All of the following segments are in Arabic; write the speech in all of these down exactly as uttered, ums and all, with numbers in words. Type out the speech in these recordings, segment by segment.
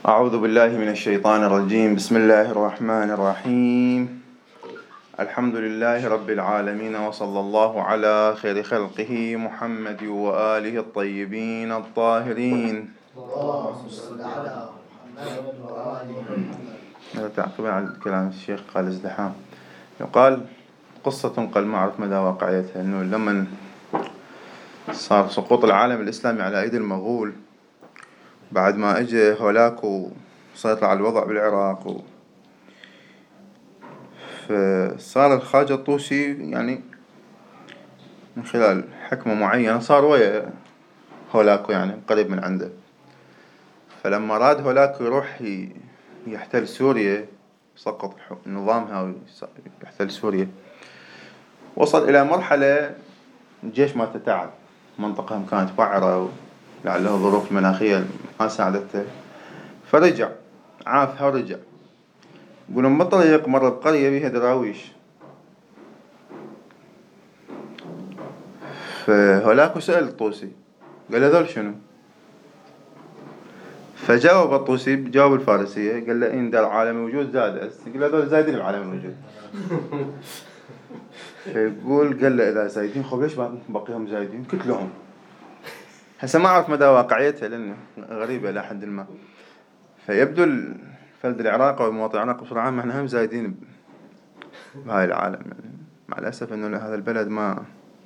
أعوذ بالله من الشيطان الرجيم. بسم الله الرحمن الرحيم. الحمد لله رب العالمين، وصلى الله على خير خلقه محمد وآله الطيبين الطاهرين. اللهم صل على محمد وآل محمد. تعقيبا على كلام الشيخ قال ازدحام، يقال قصة قل ما أعرف مدى واقعيتها، أنه لما صار سقوط العالم الإسلامي على أيدي المغول بعد ما اجى هولاك وسيطر على الوضع بالعراق و... فصار الخواجة الطوسي يعني من خلال حكمة معينة صار ويا هولاكو، يعني قريب من عنده. فلما راد هولاكو يروح يحتل سوريا، سقط نظامها ويحتل سوريا، وصل إلى مرحلة الجيش ما تتعب، منطقة كانت وعرة لعله ظروف مناخية ما ساعدته، فرجع عافها ورجع. يقولون بالطريق مر بقرية بيها دراويش، فهولاكو سأل الطوسي قال له ذول شنو؟ فجاوب الطوسي بجواب الفارسية، قال له إن دار عالم الوجود زاد، قال له ذول زايدين بعالم الوجود. فيقول قال له إذا زايدين خب ليش بقيهم زايدين كتلهم؟ هسه ما أعرف مدى واقعيتها لأنه غريبة إلى حد ما. فيبدو الفلد العراق ومواطن العراق بصورة عامة احنا هم زايدين بهاي العالم، يعني مع الأسف أنه هذا البلد ما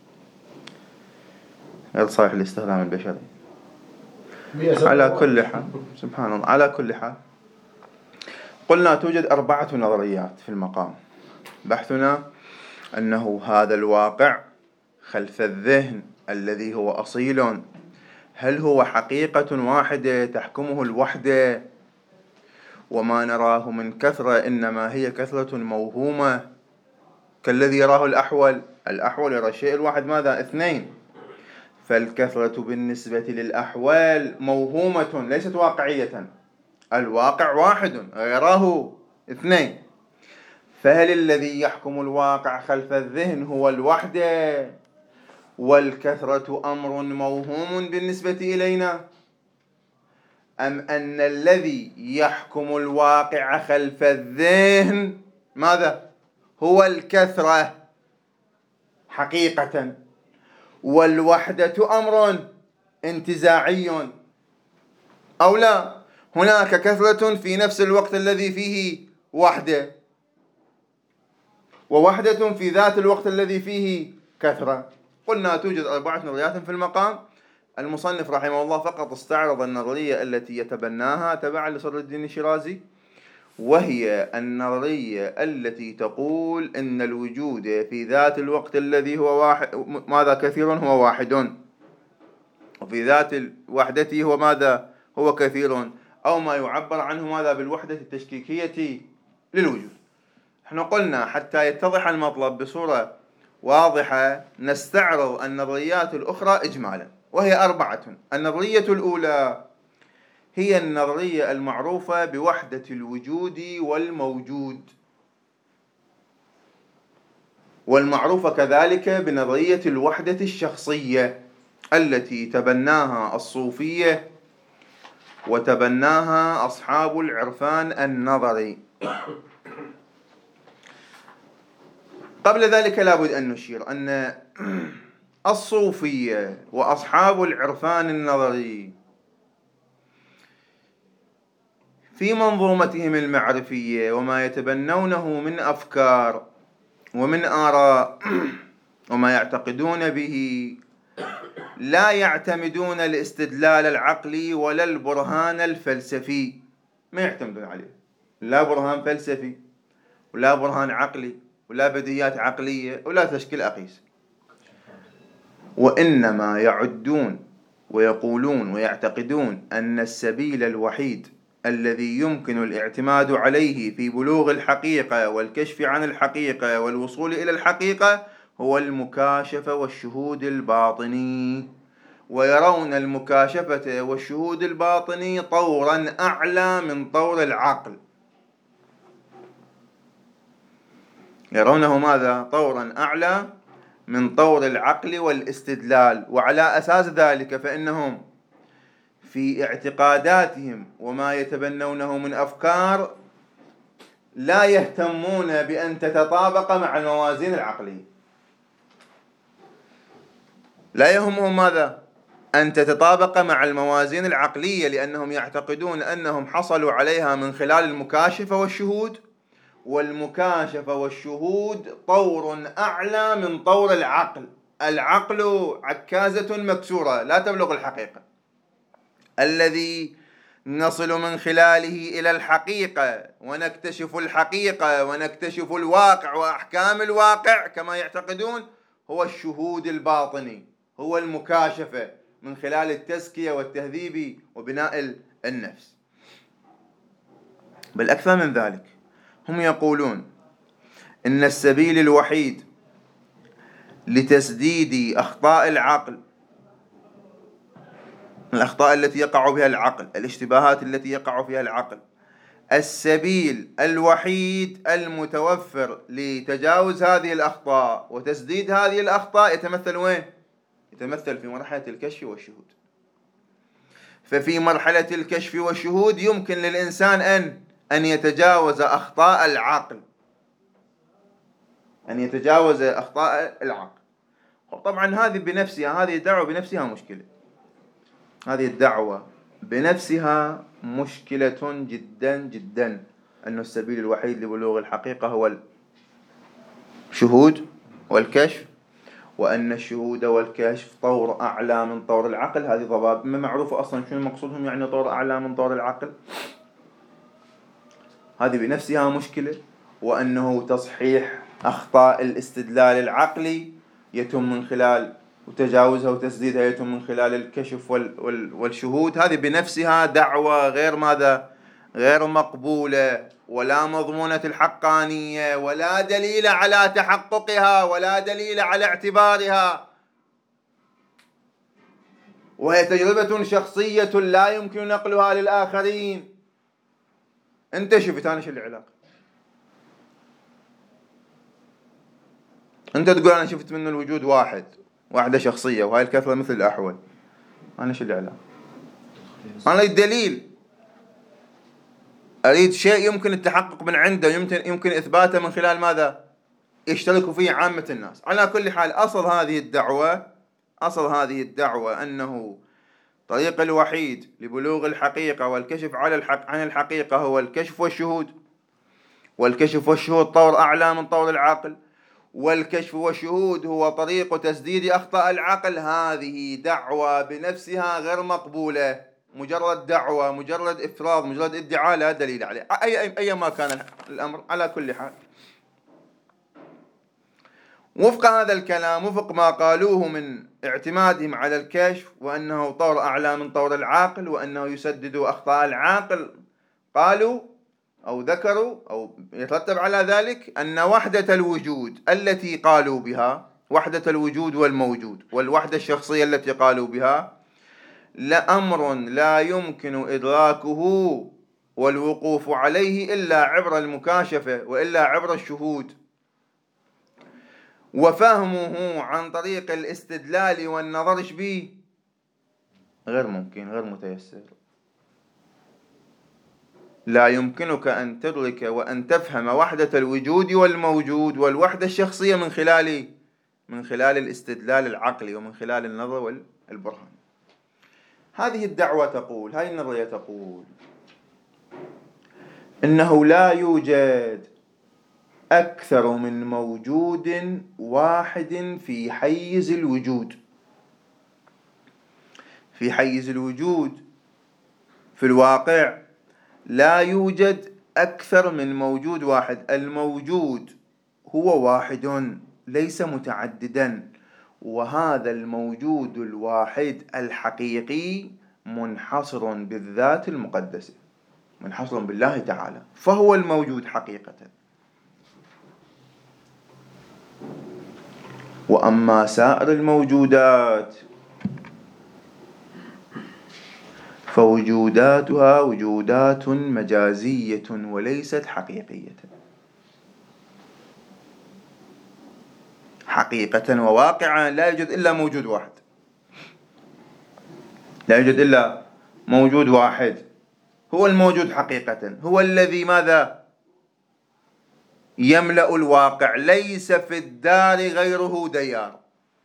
غير صالح للاستخدام البشري. على كل حال، سبحان الله، على كل حال قلنا توجد أربعة نظريات في المقام. بحثنا أنه هذا الواقع خلف الذهن الذي هو أصيل، هل هو حقيقة واحدة تحكمه الوحدة وما نراه من كثرة إنما هي كثرة موهومة كالذي يراه الأحول؟ الأحول يرى الشيء الواحد ماذا؟ اثنين. فالكثرة بالنسبة للأحوال موهومة ليست واقعية، الواقع واحد غيره اثنين. فهل الذي يحكم الواقع خلف الذهن هو الوحدة والكثرة أمر موهوم بالنسبة إلينا، أم أن الذي يحكم الواقع خلف الذهن ماذا؟ هو الكثرة حقيقة، والوحدة أمر انتزاعي، أو لا هناك كثرة في نفس الوقت الذي فيه وحدة، ووحدة في ذات الوقت الذي فيه كثرة. قلنا توجد أربعة نظريات في المقام. المصنف رحمه الله فقط استعرض النظرية التي يتبناها تبعا لصدر الدين الشيرازي، وهي النظرية التي تقول إن الوجود في ذات الوقت الذي هو واحد ماذا كثير هو واحد، وفي ذات الوحدة هو ماذا هو كثير، أو ما يعبر عنه ماذا بالوحدة التشكيكية للوجود. احنا قلنا حتى يتضح المطلب بصورة واضحة نستعرض النظريات الأخرى إجمالا، وهي أربعة. النظرية الأولى هي النظرية المعروفة بوحدة الوجود والموجود، والمعروفة كذلك بنظرية الوحدة الشخصية التي تبناها الصوفية وتبناها أصحاب العرفان النظري. قبل ذلك لابد أن نشير أن الصوفية وأصحاب العرفان النظري في منظومتهم المعرفية وما يتبنونه من أفكار ومن آراء وما يعتقدون به لا يعتمدون الاستدلال العقلي ولا البرهان الفلسفي، ما يعتمدون عليه، لا برهان فلسفي ولا برهان عقلي ولا بديهيات عقلية ولا تشكيل أقيس، وإنما يعدون ويقولون ويعتقدون أن السبيل الوحيد الذي يمكن الاعتماد عليه في بلوغ الحقيقة والكشف عن الحقيقة والوصول إلى الحقيقة هو المكاشفة والشهود الباطني، ويرون المكاشفة والشهود الباطني طورا أعلى من طور العقل، يرونه ماذا؟ طورا أعلى من طور العقل والاستدلال. وعلى أساس ذلك فإنهم في اعتقاداتهم وما يتبنونه من أفكار لا يهتمون بأن تتطابق مع الموازين العقلية. لا يهمهم ماذا؟ أن تتطابق مع الموازين العقلية، لأنهم يعتقدون أنهم حصلوا عليها من خلال المكاشفة والشهود، والمكاشفة والشهود طور أعلى من طور العقل. العقل عكازة مكسورة لا تبلغ الحقيقة. الذي نصل من خلاله إلى الحقيقة ونكتشف الحقيقة ونكتشف الواقع وأحكام الواقع كما يعتقدون هو الشهود الباطني، هو المكاشفة من خلال التزكية والتهذيب وبناء النفس. بل أكثر من ذلك، هم يقولون إن السبيل الوحيد لتسديد أخطاء العقل، الأخطاء التي يقع بها العقل، الاشتباهات التي يقع فيها العقل، السبيل الوحيد المتوفر لتجاوز هذه الأخطاء وتسديد هذه الأخطاء يتمثل وين؟ يتمثل في مرحلة الكشف والشهود. ففي مرحلة الكشف والشهود يمكن للإنسان أن أن يتجاوز أخطاء العقل، أن يتجاوز أخطاء العقل. طبعا هذه بنفسها، هذه الدعوة بنفسها مشكلة، هذه الدعوة بنفسها مشكلة جدا جدا، أن السبيل الوحيد لبلوغ الحقيقة هو الشهود والكشف، وأن الشهود والكشف طور أعلى من طور العقل. هذه ضباب ما معروفة أصلا شنو مقصودهم يعني طور أعلى من طور العقل. هذه بنفسها مشكلة. وأنه تصحيح أخطاء الاستدلال العقلي يتم من خلال وتجاوزها وتسديدها يتم من خلال الكشف والشهود. هذه بنفسها دعوة غير ماذا؟ غير مقبولة ولا مضمونة الحقانية ولا دليل على تحققها ولا دليل على اعتبارها، وهي تجربة شخصية لا يمكن نقلها للآخرين. أنت شفت، أنا شو العلاقة؟ أنت تقول أنا شفت منه الوجود واحد، واحدة شخصية وهاي الكثرة مثل الأحول، أنا شو العلاقة؟ أنا أريد دليل، أريد شيء يمكن التحقق من عنده، يمكن يمكن إثباته من خلال ماذا؟ يشترك فيه عامة الناس. على كل حال، أصل هذه الدعوة أصل هذه الدعوة أنه الطريق الوحيد لبلوغ الحقيقة والكشف على الحق عن الحقيقة هو الكشف والشهود، والكشف والشهود طور أعلى من طور العقل، والكشف والشهود هو طريق تسديد أخطاء العقل. هذه دعوة بنفسها غير مقبولة، مجرد دعوة، مجرد إفراض، مجرد ادعاء لا دليل عليه أي أي أي ما كان الأمر. على كل حال، وفق هذا الكلام، وفق ما قالوه من اعتمادهم على الكشف وأنه طور أعلى من طور العقل وأنه يسدد أخطاء العقل، قالوا أو ذكروا أو يترتب على ذلك أن وحدة الوجود التي قالوا بها، وحدة الوجود والموجود والوحدة الشخصية التي قالوا بها، لأمر لا يمكن إدراكه والوقوف عليه إلا عبر المكاشفة وإلا عبر الشهود، وفهمه عن طريق الاستدلال والنظر به غير ممكن، غير متيسر. لا يمكنك أن تدرك وأن تفهم وحدة الوجود والموجود والوحدة الشخصية من خلال من خلال الاستدلال العقلي ومن خلال النظر والبرهان. هذه الدعوة تقول، هذه النظرية تقول إنه لا يوجد أكثر من موجود واحد في حيز الوجود. في حيز الوجود في الواقع لا يوجد أكثر من موجود واحد. الموجود هو واحد ليس متعددا، وهذا الموجود الواحد الحقيقي منحصر بالذات المقدسة، منحصر بالله تعالى، فهو الموجود حقيقة. وأما سائر الموجودات فوجوداتها وجودات مجازية وليست حقيقية. حقيقة وواقعا لا يوجد إلا موجود واحد، لا يوجد إلا موجود واحد هو الموجود حقيقة، هو الذي ماذا يملأ الواقع. ليس في الدار غيره ديار.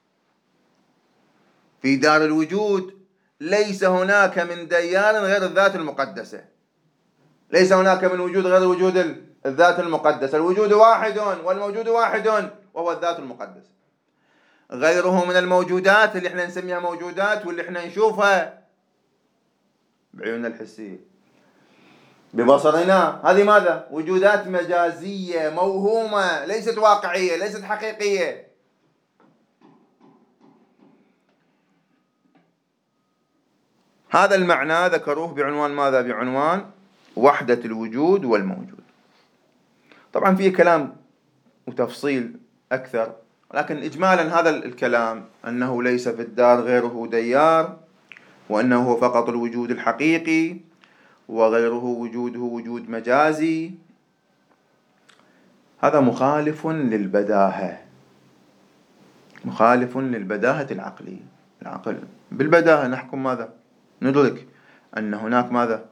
في دار الوجود ليس هناك من ديار غير الذات المقدسة، ليس هناك من وجود غير وجود الذات المقدسة. الوجود واحد والموجود واحد وهو الذات المقدسة. غيره من الموجودات اللي احنا نسميها موجودات واللي احنا نشوفها بعيوننا الحسية ببصرنا، هذه ماذا؟ وجودات مجازية موهومة، ليست واقعية، ليست حقيقية. هذا المعنى ذكروه بعنوان ماذا؟ بعنوان وحدة الوجود والموجود. طبعا فيه كلام وتفصيل أكثر، لكن إجمالا هذا الكلام أنه ليس في الدار غيره ديار، وأنه هو فقط الوجود الحقيقي، وغيره وجوده وجود مجازي. هذا مخالف للبداهة، مخالف للبداهة العقلية. العقل بالبداهة نحكم ماذا؟ ندرك أن هناك ماذا؟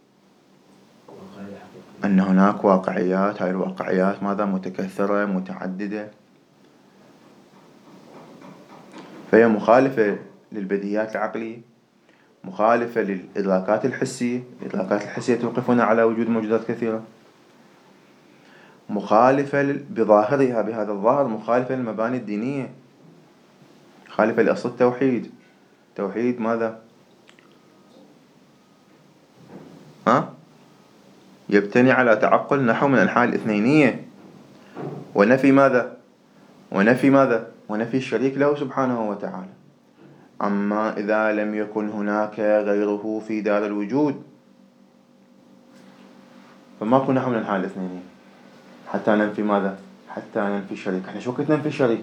أن هناك واقعيات، هاي الواقعيات ماذا؟ متكثرة متعددة، فهي مخالفة للبديهيات العقلية، مخالفة للإدراكات الحسية. الإدراكات الحسية توقفنا على وجود موجودات كثيرة، مخالفة بظاهرها، بهذا الظاهر مخالفة للمباني الدينية، مخالفة لأصل التوحيد. توحيد ماذا؟ ها؟ يبتني على تعقل نحو من أنحاء الاثنينية، ونفي ماذا؟ ونفي ماذا؟ ونفي الشريك له سبحانه وتعالى. أما إذا لم يكن هناك غيره في دار الوجود فما كنا نحو من أنحاء الاثنينية حتى ننفي ماذا؟ حتى ننفي الشريك. احنا شو كنت ننفي الشريك؟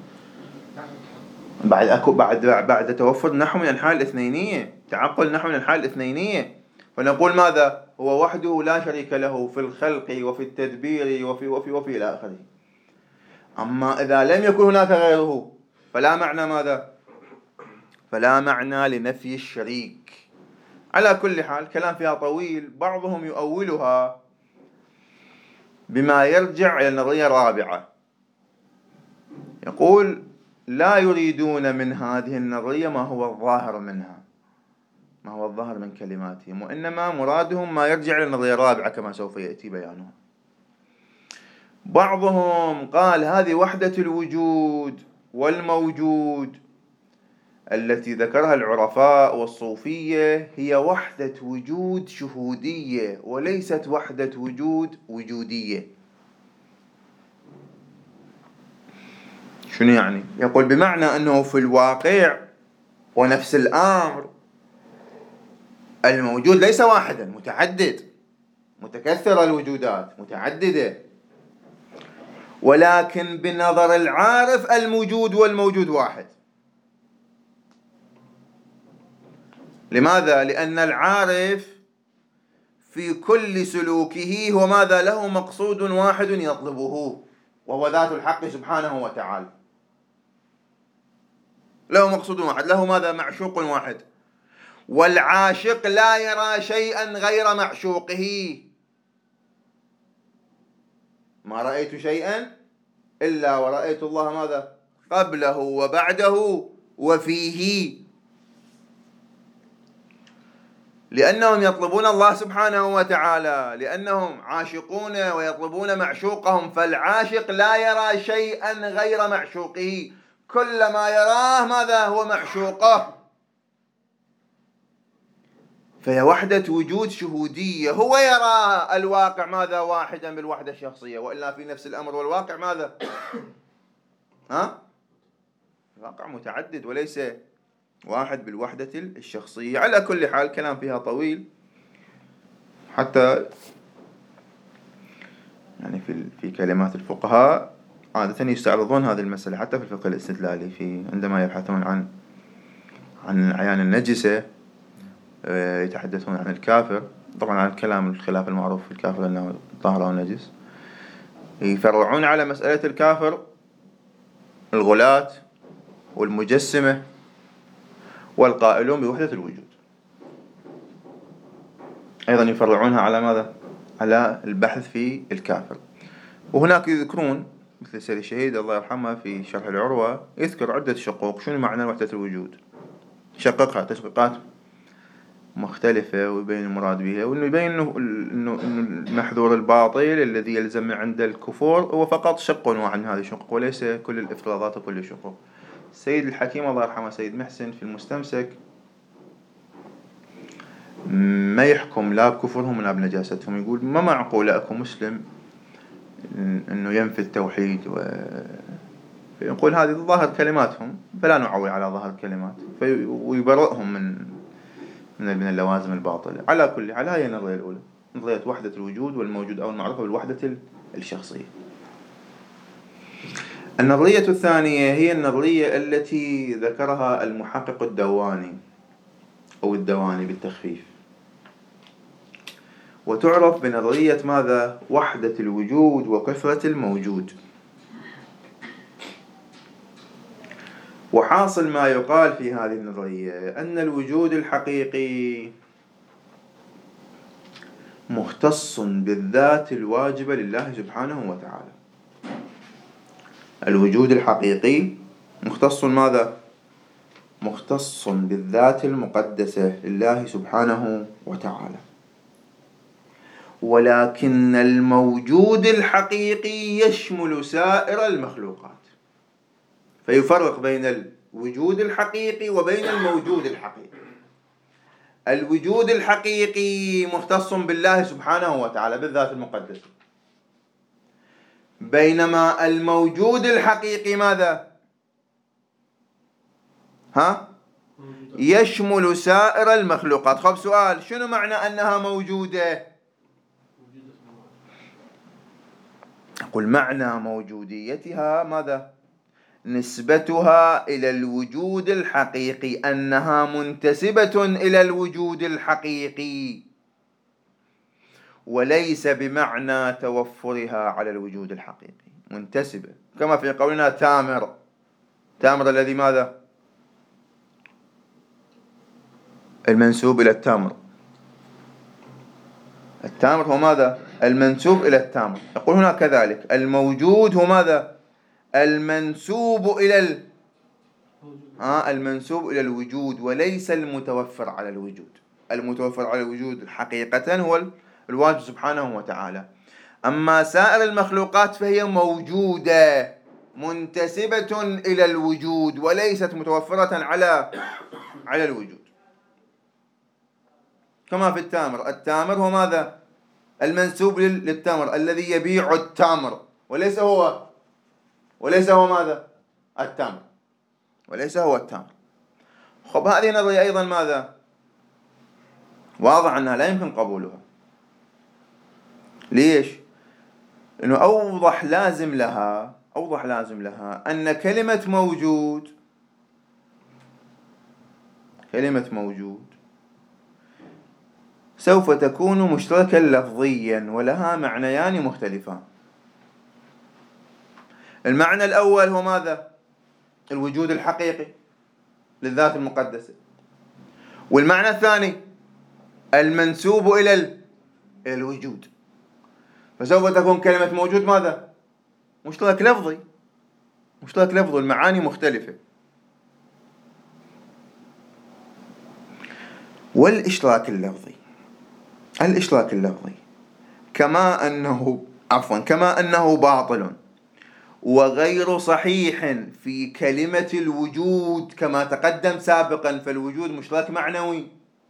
بعد أكو بعد بعد توفر نحو من أنحاء الاثنينية، تعقل نحو من أنحاء الاثنينية، فنقول ماذا؟ هو وحده لا شريك له في الخلق وفي التدبير وفي وفي وفي إلى آخره. أما إذا لم يكن هناك غيره فلا معنى ماذا؟ فلا معنى لنفي الشريك. على كل حال كلام فيها طويل، بعضهم يؤولها بما يرجع إلى النظرية الرابعة. يقول لا يريدون من هذه النظرية ما هو الظاهر منها، ما هو الظاهر من كلماتهم، وإنما مرادهم ما يرجع إلى النظرية الرابعة كما سوف يأتي بيانها. بعضهم قال هذه وحدة الوجود والموجود التي ذكرها العرفاء والصوفية هي وحدة وجود شهودية وليست وحدة وجود وجودية. شنو يعني؟ يقول بمعنى أنه في الواقع ونفس الأمر الموجود ليس واحدا، متعدد، متكثرة الوجودات متعددة، ولكن بنظر العارف الموجود والموجود واحد. لماذا؟ لأن العارف في كل سلوكه هو ماذا؟ له مقصود واحد يطلبه، وهو ذات الحق سبحانه وتعالى. له مقصود واحد، له ماذا؟ معشوق واحد. والعاشق لا يرى شيئا غير معشوقه. ما رأيت شيئا إلا ورأيت الله ماذا؟ قبله وبعده وفيه. لأنهم يطلبون الله سبحانه وتعالى، لأنهم عاشقون ويطلبون معشوقهم، فالعاشق لا يرى شيئا غير معشوقه، كل ما يراه ماذا؟ هو معشوقه. فهي وحدة وجود شهودية، هو يرى الواقع ماذا؟ واحدا بالوحدة الشخصية، وإلا في نفس الأمر والواقع ماذا؟ ها؟ الواقع متعدد وليس واحد بالوحدة الشخصية. على كل حال كلام فيها طويل، حتى يعني في في كلمات الفقهاء عادة يستعرضون هذه المسألة حتى في الفقه الاستدلالي، في عندما يبحثون عن عن الأعيان النجسة يتحدثون عن الكافر، طبعا عن الكلام الخلاف المعروف في الكافر أنه طاهر أو نجس، يفرعون على مسألة الكافر الغلاة والمجسمة والقائلون بوحدة الوجود. أيضا يفرعونها على ماذا؟ على البحث في الكافر. وهناك يذكرون مثل سيد الشهيد الله يرحمه في شرح العروة يذكر عدة شقوق. شنو معنى وحدة الوجود؟ شققها تشقيقات مختلفة ويبين المراد بها، وإنه يبين إنه إنه المحذور الباطل الذي يلزم عند الكفور هو فقط شق واحد من هذه الشقوق وليس كل الافتراضات وكل الشقوق. السيد الحكيم الله يرحمه سيد محسن في المستمسك ما يحكم لا بكفرهم ولا بنجاستهم، يقول ما معقول أكو مسلم إنه ينفي التوحيد و يقول هذه ظاهر كلماتهم فلا نعول على ظاهر الكلمات ويبرئهم من من اللوازم الباطلة. على كل على هاي النظرية الأولى، نظرية وحدة الوجود والموجود أو المعرفة بالوحدة الشخصية. النظرية الثانية هي النظرية التي ذكرها المحقق الدواني أو الدواني بالتخفيف، وتعرف بنظرية ماذا؟ وحدة الوجود وكثرة الموجود. وحاصل ما يقال في هذه النظرية أن الوجود الحقيقي مختص بالذات الواجبة لله سبحانه وتعالى. الوجود الحقيقي مختص ماذا؟ مختص بالذات المقدسة لله سبحانه وتعالى. ولكن الموجود الحقيقي يشمل سائر المخلوقات، فيفرق بين الوجود الحقيقي وبين الموجود الحقيقي. الوجود الحقيقي مختص بالله سبحانه وتعالى بالذات المقدسة، بينما الموجود الحقيقي ماذا؟ ها؟ يشمل سائر المخلوقات. خب سؤال، شنو معنى أنها موجودة؟ أقول معنى موجوديتها ماذا؟ نسبتها إلى الوجود الحقيقي، أنها منتسبة إلى الوجود الحقيقي، وليس بمعنى توفرها على الوجود الحقيقي. منتسبة كما في قولنا تامر. تامر الذي ماذا؟ المنسوب إلى التامر. التامر هو ماذا؟ المنسوب إلى التامر. يقول هنا كذلك الموجود هو ماذا؟ المنسوب إلى ال... آه المنسوب إلى الوجود وليس المتوفر على الوجود. المتوفر على الوجود حقيقة هو الواجب سبحانه وتعالى. أما سائر المخلوقات فهي موجودة منتسبة إلى الوجود وليست متوفرة على على الوجود. كما في التامر. التامر هو ماذا؟ المنسوب للتمر الذي يبيع التمر، وليس هو وليس هو ماذا؟ التمر، وليس هو التمر. خب هذه النظرية أيضا ماذا؟ واضح أنها لا يمكن قبولها. ليش؟ إنه أوضح لازم لها أوضح لازم لها أن كلمة موجود كلمة موجود سوف تكون مشتركا لفظيا ولها معنيان مختلفان. المعنى الأول هو ماذا؟ الوجود الحقيقي للذات المقدسة. والمعنى الثاني المنسوب إلى الوجود. فسوف تكون كلمة موجود ماذا؟ مشترك لفظي مشترك لفظي المعاني مختلفة. والإشراك اللفظي الإشراك اللفظي كما أنه عفوا كما أنه باطل وغير صحيح في كلمة الوجود كما تقدم سابقا، فالوجود مشترك معنوي،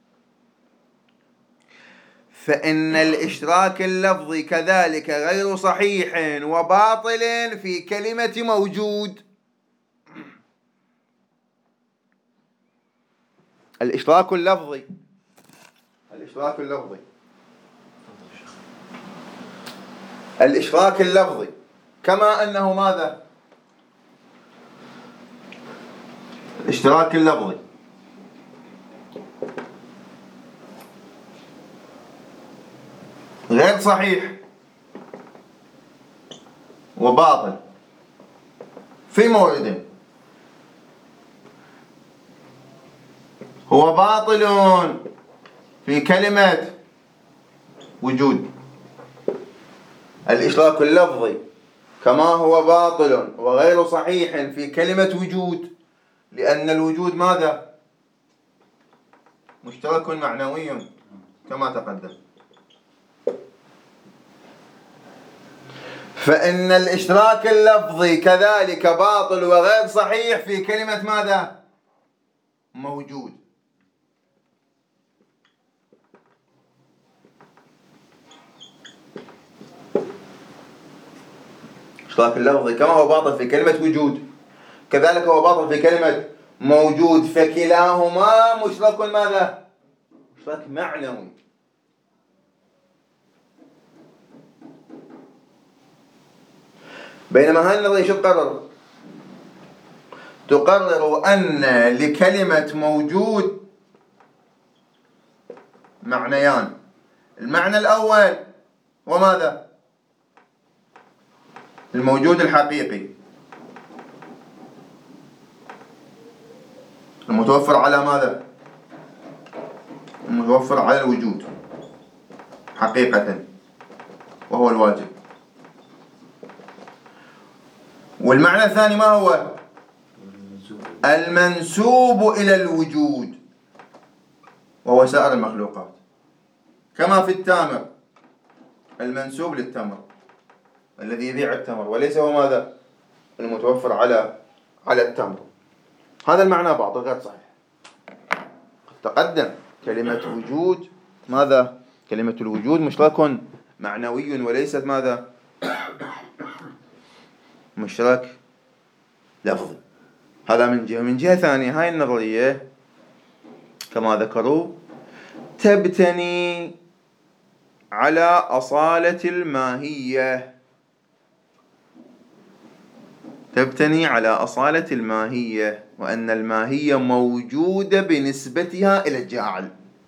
فإن الإشراك اللفظي كذلك غير صحيح وباطل في كلمة موجود. الإشراك اللفظي الإشراك اللفظي الإشراك اللفظي كما أنه ماذا؟ الاشتراك اللفظي غير صحيح وباطل في موردين. هو باطل في كلمة وجود. الإشراك اللفظي كما هو باطل وغير صحيح في كلمة وجود، لأن الوجود ماذا؟ مشترك معنوي كما تقدم. فإن الإشراك اللفظي كذلك باطل وغير صحيح في كلمة ماذا؟ موجود. الإشراك اللفظي كما هو باطل في كلمة وجود كذلك هو باطل في كلمة موجود، فكلاهما مشترك ماذا؟ مشترك معنوي. بينما هذه النظرية شو تقرر؟ تقرر أن لكلمة موجود معنيان. المعنى الأول وماذا؟ الموجود الحقيقي المتوفر على ماذا؟ المتوفر على الوجود حقيقة وهو الواجب. والمعنى الثاني ما هو؟ المنسوب إلى الوجود وهو سائر المخلوقات، كما في التامر المنسوب للتمر الذي يبيع التمر وليس هو ماذا؟ المتوفر على على التمر. هذا المعنى باطل غير صحيح. تقدم كلمة وجود ماذا؟ كلمة الوجود مشترك معنوي وليست ماذا؟ مشترك لفظي. هذا من جهة. من جهة ثانية هاي النظرية كما ذكروا تبتني على أصالة الماهية تبتني على أصالة الماهية وأن الماهية موجودة بنسبتها إلى الجاعل.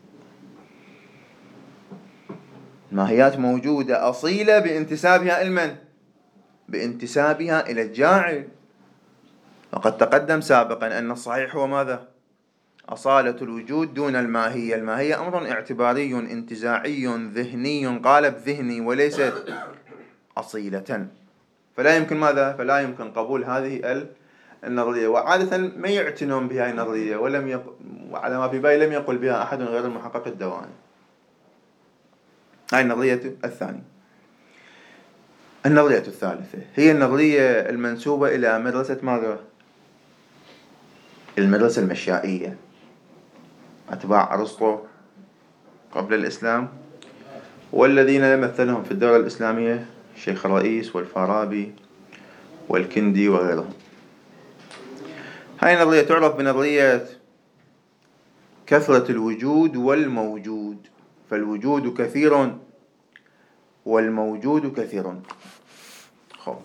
الماهيات موجودة أصيلة بانتسابها إلى من؟ بانتسابها إلى الجاعل. وقد تقدم سابقا أن الصحيح هو ماذا؟ أصالة الوجود دون الماهية. الماهية أمر اعتباري انتزاعي ذهني قالب ذهني وليست أصيلة، فلا يمكن ماذا؟ فلا يمكن قبول هذه النظرية. وعادة ما يعتنون بها النظرية ولم يق... وعلى ما في بالي لم يقل بها أحد غير المحقق الدواني. هاي النظرية الثانية. النظرية الثالثة هي النظرية المنسوبة إلى مدرسة ماذا؟ المدرسة المشائية، أتباع أرسطو قبل الإسلام، والذين يمثلهم في الدولة الإسلامية الشيخ الرئيس والفارابي والكندي وغيرهم. هاي النظرية تعرف بنظرية كثرة الوجود والموجود، فالوجود كثير والموجود كثير. خب.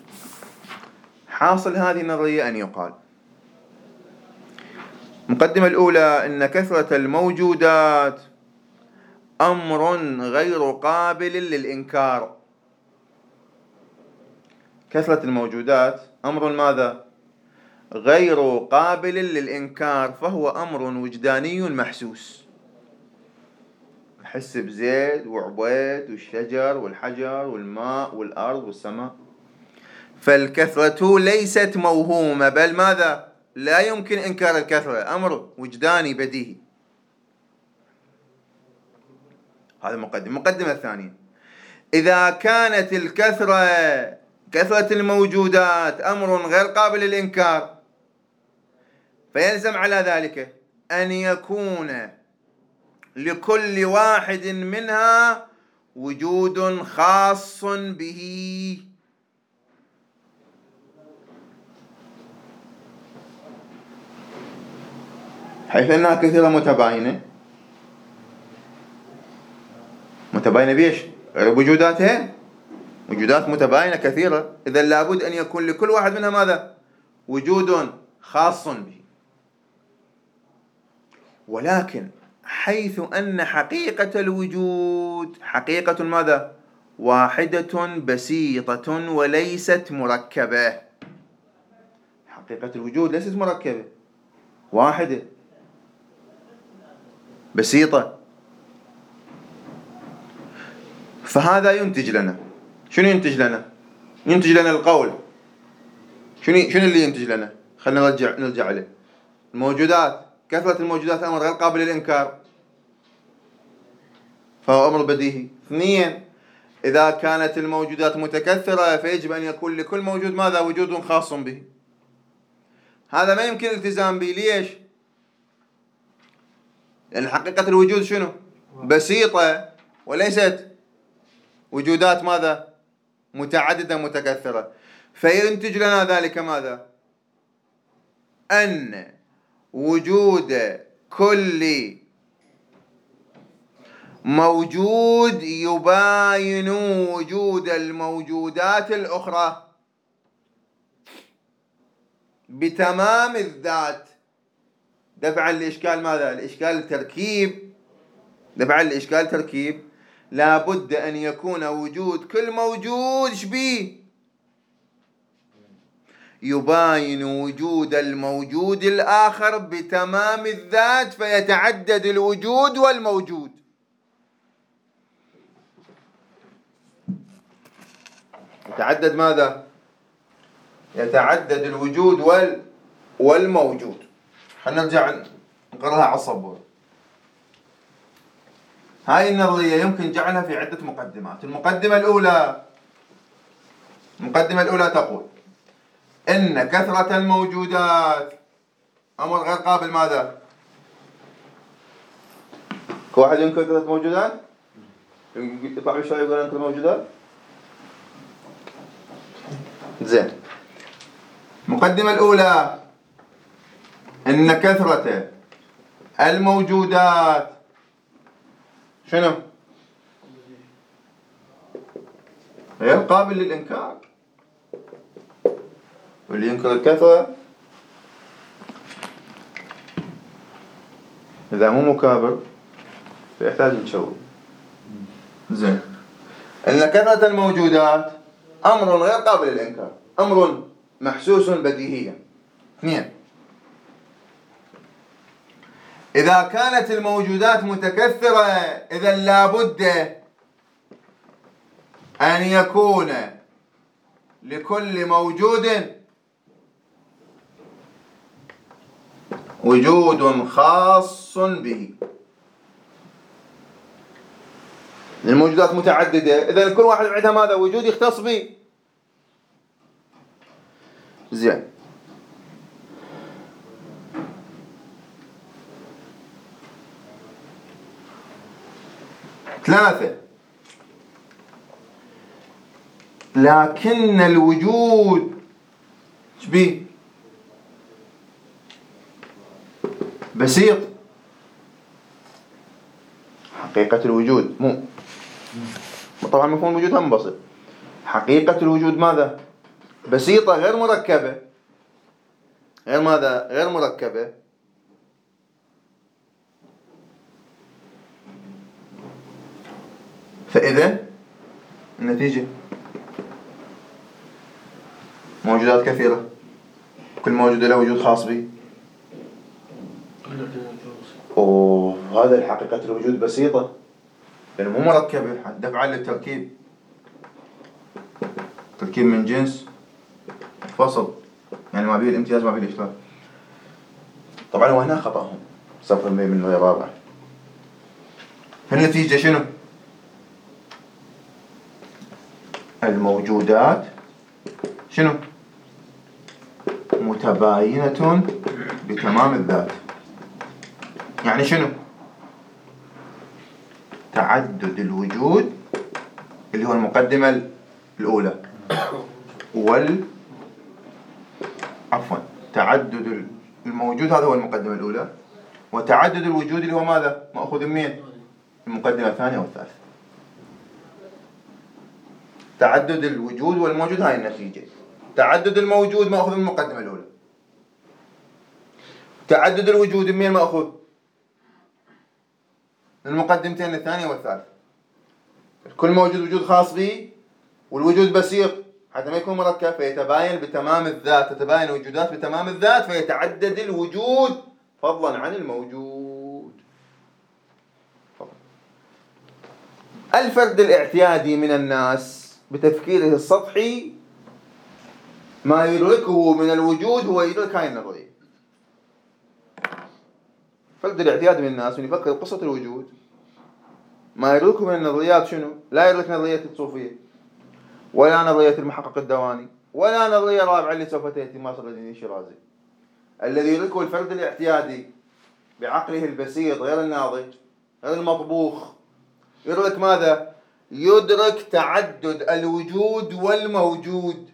حاصل هذه النظرية أن يقال المقدمة الأولى أن كثرة الموجودات أمر غير قابل للإنكار. كثرة الموجودات أمر ماذا؟ غير قابل للإنكار، فهو أمر وجداني محسوس. نحس بزيد وعبيد والشجر والحجر والماء والأرض والسماء. فالكثرة ليست موهومة، بل ماذا؟ لا يمكن إنكار الكثرة، أمر وجداني بديهي. هذا مقدمة. المقدمة الثانية، إذا كانت الكثرة كثرة الموجودات أمر غير قابل للإنكار، فيلزم على ذلك أن يكون لكل واحد منها وجود خاص به. حيث أنها كثيرة متباينة. متباينة بيش؟ غير وجوداتها وجودات متباينة كثيرة، إذا لابد أن يكون لكل واحد منها ماذا؟ وجود خاص به. ولكن حيث أن حقيقة الوجود حقيقة ماذا؟ واحدة بسيطة وليست مركبة. حقيقة الوجود ليست مركبة، واحدة بسيطة. فهذا ينتج لنا شنو؟ ينتج لنا ينتج لنا القول. شنو شنو اللي ينتج لنا؟ خلينا نرجع نرجع عليه. الموجودات، كثرة الموجودات أمر غير قابل للإنكار، فهو أمر بديهي. اثنين، إذا كانت الموجودات متكثرة فيجب أن يكون لكل موجود ماذا؟ وجود خاص به. هذا ما يمكن الالتزام به. ليش؟ لأن حقيقة الوجود شنو؟ بسيطة، وليست وجودات ماذا؟ متعددة متكثرة. فينتج لنا ذلك ماذا؟ أن وجود كل موجود يباين وجود الموجودات الأخرى بتمام الذات. دفعا لإشكال ماذا؟ الإشكال التركيب. دفعا لإشكال تركيب لا بد أن يكون وجود كل موجود شبيه يباين وجود الموجود الآخر بتمام الذات، فيتعدد الوجود والموجود. يتعدد ماذا؟ يتعدد الوجود وال والموجود. حنرجع نقرأها على الصبور. هاي النظرية يمكن جعلها في عدة مقدمات. المقدمة الأولى المقدمة الأولى تقول إن كثرة الموجودات أمر غير قابل ماذا؟ كواحد ينكر كثرة الموجودات؟ يطلع بالشرع يقول ينكر الموجودات؟ زين. المقدمة الأولى إن كثرة الموجودات شنو؟ غير قابل للإنكار. واللي ينكر الكثرة إذا مو مكابر فيحتاج نشوي. زين. إن كثرة الموجودات أمر غير قابل للإنكار، أمر محسوس بديهيا. اثنين، إذا كانت الموجودات متكثرة إذا لابد أن يكون لكل موجود وجود خاص به. الموجودات متعددة إذا كل واحد عندها ماذا؟ وجود يختص به. زين. ثلاثة، لكن الوجود شبيه؟ بسيط. حقيقة الوجود مو طبعا مفهوم الوجود هم بسيط. حقيقة الوجود ماذا؟ بسيطة، غير مركبة. غير ماذا؟ غير مركبة. فإذا النتيجة موجودات كثيرة، كل موجود له وجود خاص به. وهذا الحقيقة الوجود بسيطة لأنه مو مركبة. دفعا للتركيب، تركيب من جنس فصل، يعني ما فيه الامتياز ما فيه الإشتراك. طبعا وهنا خطأهم صفر من النوع الرابع. فالنتيجة شنو؟ الموجودات شنو؟ متباينة بتمام الذات. يعني شنو؟ تعدد الوجود اللي هو المقدمة الأولى وال عفوا تعدد الموجود هذا هو المقدمة الأولى، وتعدد الوجود اللي هو ماذا؟ مأخوذ من المقدمة الثانية والثالثة. تعدد الوجود والموجود هاي النتيجة. تعدد الموجود مأخوذ من المقدمة الأولى. تعدد الوجود من مأخوذ من المقدمتين الثانية والثالثة. كل موجود وجود خاص به، والوجود بسيط حتى ما يكون مركب، فيتباين بتمام الذات. تتباين الوجودات بتمام الذات فيتعدد الوجود فضلا عن الموجود. الفرد الاعتيادي من الناس بتفكيره السطحي ما يدركه من الوجود هو يدرك هاي النظرية. الفرد الاعتيادي من الناس من يفكر قصة الوجود ما يدركه من النظريات شنو؟ لا يدرك نظرية الصوفية ولا نظرية المحقق الدواني ولا نظرية رابعة اللي سوف تأتي مع صدر الدين الشيرازي. الذي يدركه الفرد الاعتيادي بعقله البسيط غير الناضج غير المطبوخ يدرك ماذا؟ يدرك تعدد الوجود والموجود.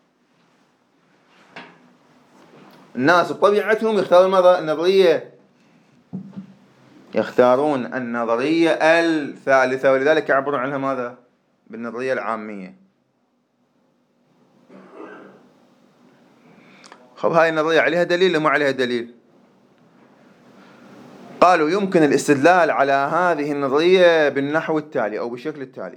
الناس بطبيعتهم يختارون ماذا؟ النظرية، يختارون النظرية الثالثة، ولذلك يعبرون عنها ماذا؟ بالنظرية العامية. خب هاي النظرية عليها دليل وما عليها دليل؟ قالوا يمكن الاستدلال على هذه النظرية بالنحو التالي أو بالشكل التالي.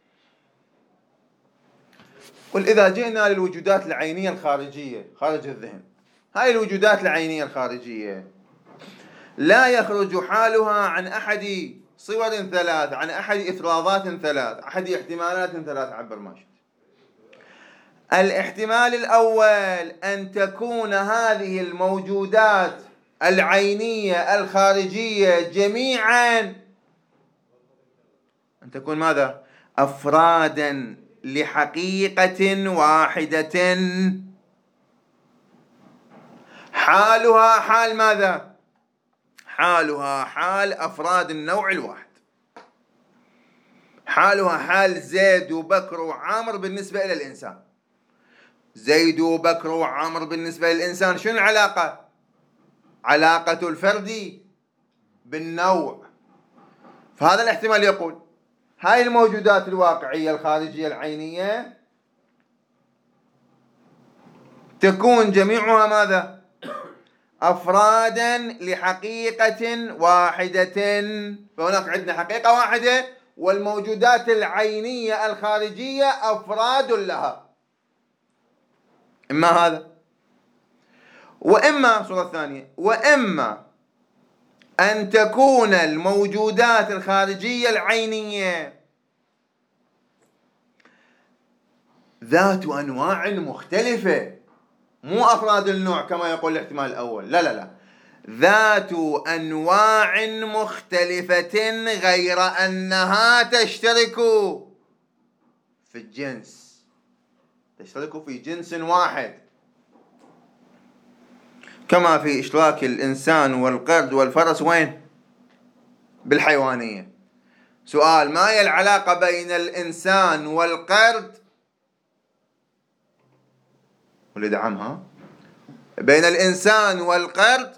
قل إذا جئنا للوجودات العينية الخارجية خارج الذهن، هاي الوجودات العينية الخارجية لا يخرج حالها عن أحد صور ثلاث، عن أحد إفرازات ثلاث، أحد احتمالات ثلاث، عبر ما شئت. الاحتمال الأول أن تكون هذه الموجودات العينية الخارجية جميعا أن تكون ماذا؟ أفرادا لحقيقة واحدة حالها حال ماذا؟ حالها حال أفراد النوع الواحد، حالها حال زيد وبكر وعامر بالنسبة إلى الإنسان. زيد وبكر وعامر بالنسبة للإنسان شنو العلاقة؟ علاقة الفرد بالنوع. فهذا الاحتمال يقول هاي الموجودات الواقعية الخارجية العينية تكون جميعها ماذا؟ أفرادا لحقيقة واحدة. فهناك عندنا حقيقة واحدة والموجودات العينية الخارجية أفراد لها. إما هذا وإما الصورة الثانية، وإما أن تكون الموجودات الخارجية العينية ذات أنواع مختلفة، مو أفراد النوع كما يقول الاحتمال الأول، لا لا لا، ذات أنواع مختلفة غير أنها تشترك في الجنس، تشترك في جنس واحد، كما في إشراك الإنسان والقرد والفرس وين؟ بالحيوانية. سؤال: ما هي العلاقة بين الإنسان والقرد؟ ولد عمها بين الإنسان والقرد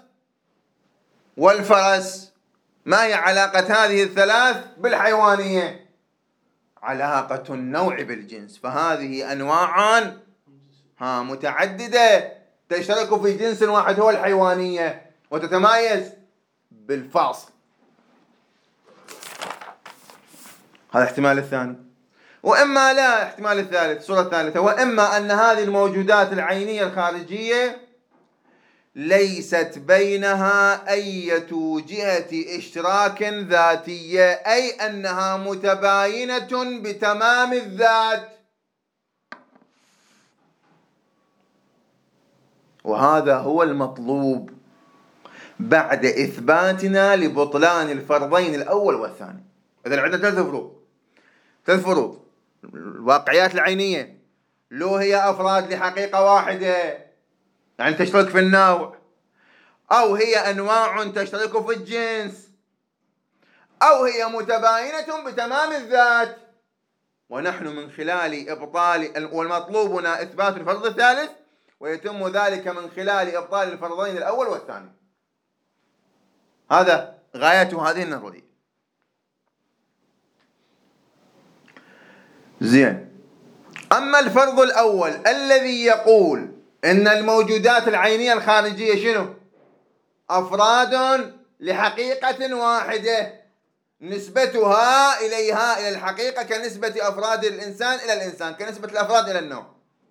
والفرس، ما هي علاقة هذه الثلاث بالحيوانية؟ علاقة النوع بالجنس. فهذه أنواع ها متعددة تشترك في جنس واحد هو الحيوانية وتتمايز بالفاصل. هذا الاحتمال الثاني. وإما لا، احتمال الثالث، الصورة الثالثة، وإما أن هذه الموجودات العينية الخارجية ليست بينها أي جهة اشتراك ذاتية، أي أنها متباينة بتمام الذات. وهذا هو المطلوب بعد إثباتنا لبطلان الفرضين الأول والثاني. إذا عندنا ثلاث فروض، ثلاث فروض: الواقعيات العينية لو هي أفراد لحقيقة واحدة يعني تشترك في النوع، أو هي أنواع تشترك في الجنس، أو هي متباينة بتمام الذات. ونحن من خلال إبطال، والمطلوبنا إثبات الفرض الثالث، ويتم ذلك من خلال إبطال الفرضين الأول والثاني. هذا غاية هذه النظرية. زين. أما الفرض الأول الذي يقول إن الموجودات العينية الخارجية شنو؟ أفراد لحقيقة واحدة نسبتها إليها إلى الحقيقة كنسبة أفراد الإنسان إلى الإنسان، كنسبة الأفراد إلى النوع.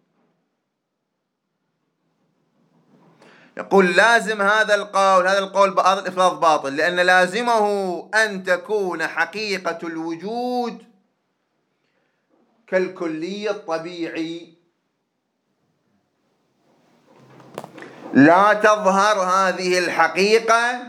يقول لازم هذا القول، هذا القول هذا الإفراض باطل، لأن لازمه أن تكون حقيقة الوجود كالكلي الطبيعي. لا تظهر هذه الحقيقة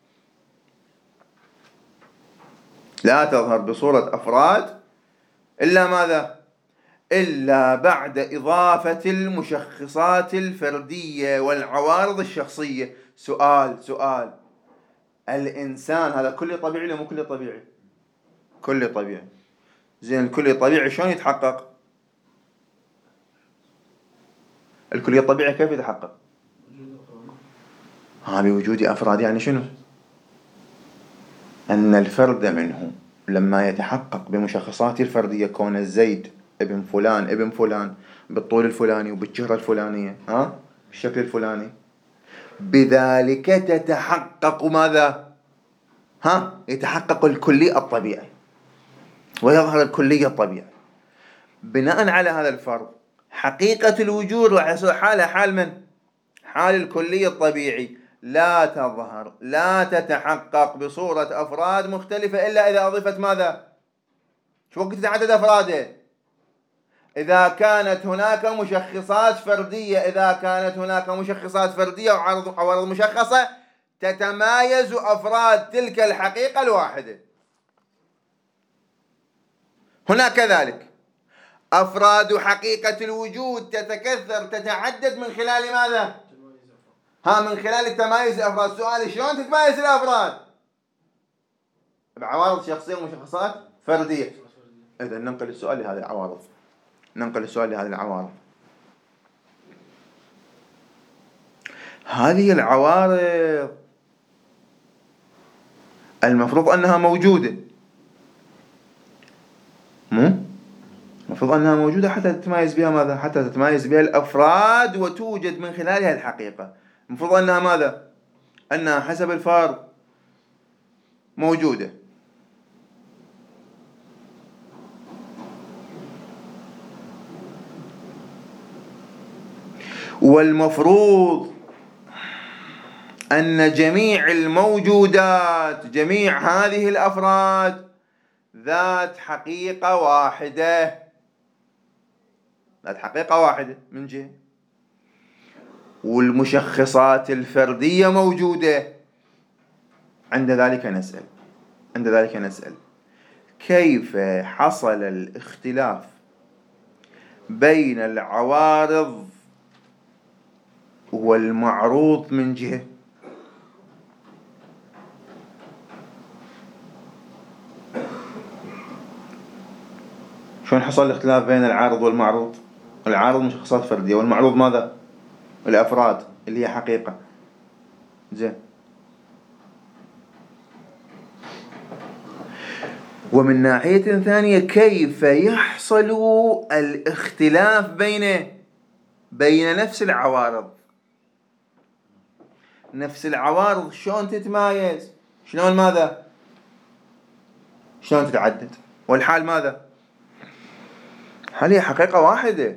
لا تظهر بصورة أفراد إلا ماذا؟ إلا بعد إضافة المشخصات الفردية والعوارض الشخصية. سؤال سؤال الإنسان هذا كلي طبيعي ولا مو كلي طبيعي؟ كلي طبيعي. زين الكلي طبيعي شلون يتحقق؟ الكلي الطبيعي كيف يتحقق؟ ها بوجود أفراد. يعني شنو؟ أن الفرد منه لما يتحقق بمشخصاته الفردية، كون زيد ابن فلان ابن فلان بالطول الفلاني وبالجهرة الفلانية، ها بالشكل الفلاني، بذلك تتحقق ماذا؟ ها يتحقق الكلي الطبيعي ويظهر الكلي الطبيعي. بناء على هذا الفرض حقيقة الوجود راح يصير حالها حال من؟ حال الكلي الطبيعي. لا تظهر لا تتحقق بصورة أفراد مختلفة إلا إذا أضيفت ماذا؟ شو وقت تتعدد أفراده؟ إذا كانت هناك مشخصات فردية إذا كانت هناك مشخصات فردية وعوارض مشخصة تتمايز أفراد تلك الحقيقة الواحدة. هنا كذلك أفراد حقيقة الوجود تتكثر تتعدد من خلال ماذا؟ ها من خلال التمايز الأفراد. سؤالي شلون تتمايز الأفراد؟ بعوارض شخصية ومشخصات فردية. إذا ننقل السؤال لهذه العوارض ننقل السؤال لهذه العوارض. هذه العوارض المفروض أنها موجودة، مو؟ المفروض أنها موجودة حتى تتمايز بها ماذا؟ حتى تتمايز بها الأفراد وتوجد من خلالها الحقيقة. المفروض أنها ماذا؟ أنها حسب الفرض موجودة. والمفروض أن جميع الموجودات جميع هذه الأفراد ذات حقيقة واحدة ذات حقيقة واحدة من جهة، والمشخصات الفردية موجودة. عند ذلك نسأل عند ذلك نسأل كيف حصل الاختلاف بين العوارض والمعروض من جهة؟ شلون حصل الاختلاف بين العارض والمعروض؟ العارض مشخصات فردية والمعروض ماذا؟ الأفراد اللي هي حقيقة. زين ومن ناحية ثانية كيف يحصل الاختلاف بين بين نفس العوارض؟ نفس العوارض شلون تتمايز؟ شلون ماذا؟ شلون تتعدد؟ والحال ماذا؟ هل هي حقيقة واحدة؟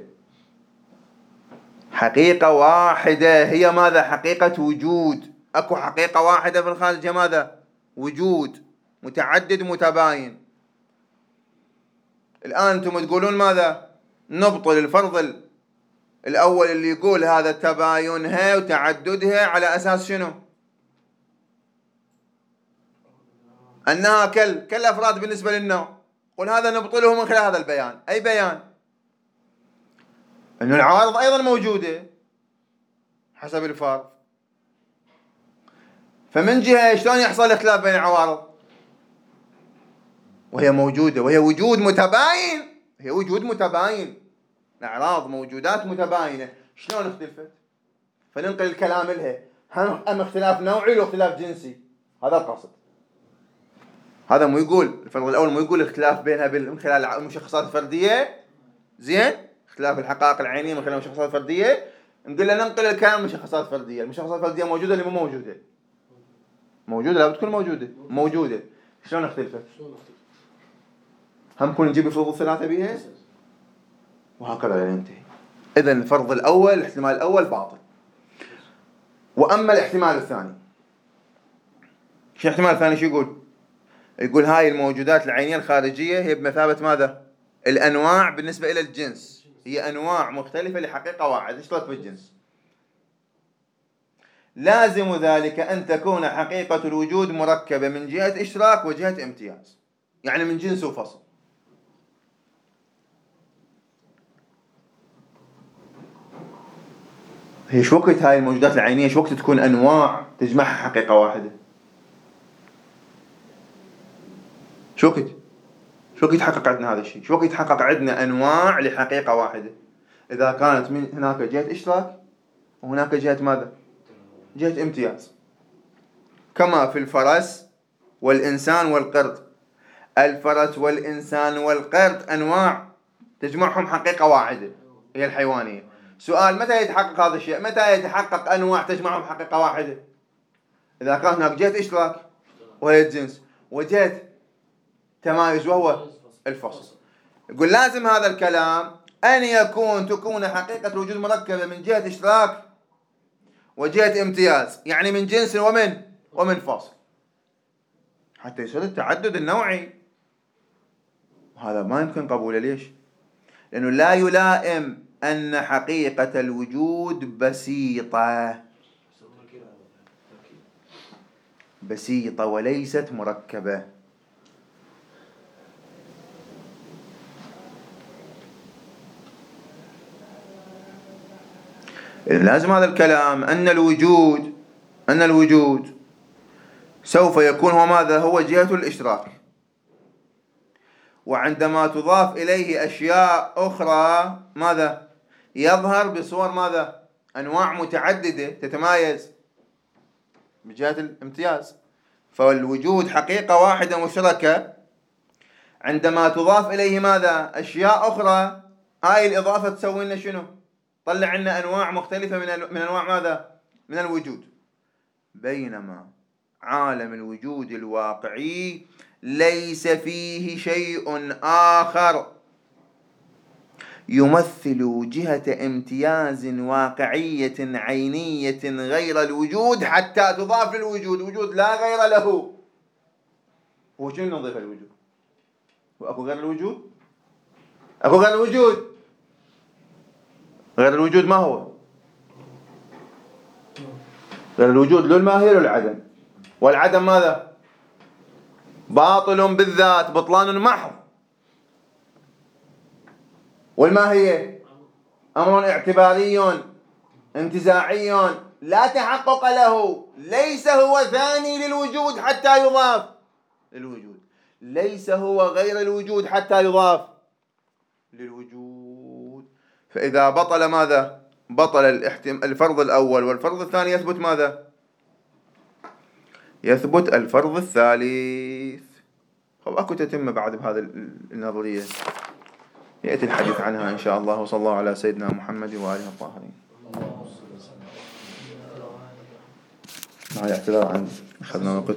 حقيقة واحدة هي ماذا؟ حقيقة وجود. أكو حقيقة واحدة في الخارج ماذا؟ وجود متعدد متباين. الآن أنتم تقولون ماذا؟ نبطل الفرض الأول اللي يقول هذا تباينها وتعددها على أساس شنو؟ أنها كل كالأفراد بالنسبة للنوع. قل هذا نبطله من خلال هذا البيان. أي بيان؟ أن العوارض أيضا موجودة حسب الفرض. فمن جهة شلون يحصل اختلاف بين العوارض وهي موجودة وهي وجود متباين؟ هي وجود متباين، الأعراض موجودات متباينة، شلون اختلفت؟ فننقل الكلام لها أم اختلاف نوعي ولا اختلاف جنسي؟ هذا القصد. هذا مو يقول الفرض الأول مو يقول اختلاف بينها من خلال المشخصات الفردية. زين اختلاف الحقائق العينية من خلال المشخصات الفردية. نقول له ننقل الكلام مشخصات فردية. المشخصات الفردية موجودة ولا مو موجودة؟ موجودة، لا بتكون موجودة موجودة. شلون اختلفت؟ هم كون نجيب الفروض الثلاثة بيها وهكذا ينتهي. إذن الفرض الأول الاحتمال الأول باطل. وأما الاحتمال الثاني، شو الاحتمال الثاني؟ شو يقول؟ يقول هاي الموجودات العينية الخارجية هي بمثابة ماذا؟ الأنواع بالنسبة إلى الجنس هي أنواع مختلفة لحقيقة واحدة. اشترك في الجنس. لازم ذلك أن تكون حقيقة الوجود مركبة من جهة إشراك وجهة امتياز، يعني من جنس وفصل. هي شو وقت هاي الموجودات العينية شو وقت تكون أنواع تجمعها حقيقة واحدة؟ شو وقت؟ شو وقت يتحقق عندنا هذا الشيء؟ شو وقت يتحقق عندنا أنواع لحقيقة واحدة؟ إذا كانت من هناك جهة إشراك وهناك جهة ماذا؟ جهة امتياز. كما في الفرس والإنسان والقرد. الفرس والإنسان والقرد أنواع تجمعهم حقيقة واحدة هي الحيوانية. سؤال: متى يتحقق هذا الشيء؟ متى يتحقق أنواع تجمعهم حقيقة واحدة؟ إذا كان هناك جهة إشراك وهي الجنس وجهة تمايز وهو الفصل. يقول لازم هذا الكلام أن يكون تكون حقيقة الوجود مركبة من جهة إشراك وجهة امتياز، يعني من جنس ومن ومن فصل، حتى يصير التعدد النوعي. وهذا ما يمكن قبوله. ليش؟ لأنه لا يلائم أن حقيقة الوجود بسيطة بسيطة وليست مركبة. لازم هذا الكلام أن الوجود أن الوجود سوف يكون هو ماذا؟ هو جهة الإشراك. وعندما تضاف إليه أشياء أخرى ماذا؟ يظهر بصور ماذا؟ أنواع متعددة تتمايز بجهة الامتياز. فالوجود حقيقة واحدة مشتركة، عندما تضاف إليه ماذا؟ أشياء أخرى، هاي الإضافة تسوي لنا شنو؟ طلع لنا أنواع مختلفة من من أنواع ماذا؟ من الوجود. بينما عالم الوجود الواقعي ليس فيه شيء آخر يمثل جهة امتياز واقعية عينية غير الوجود حتى تضاف للوجود وجود لا غير له. هو شنو نضيف الوجود؟ وأكو غير الوجود؟ أكو غير الوجود؟ غير الوجود ما هو؟ غير الوجود له الماهية للعدم، والعدم ماذا؟ باطل بالذات، بطلان محض. والماهية أمر اعتباري انتزاعي لا تحقق له، ليس هو ثاني للوجود حتى يضاف للوجود، ليس هو غير الوجود حتى يضاف للوجود. فإذا بطل ماذا؟ بطل الفرض الأول والفرض الثاني، يثبت ماذا؟ يثبت الفرض الثالث. طب أكو تتم بعد بهذا النظرية يأتي الحديث عنها إن شاء الله. وصلى الله على سيدنا محمد وآله الطاهرين. مع الاعتذار عن أخذنا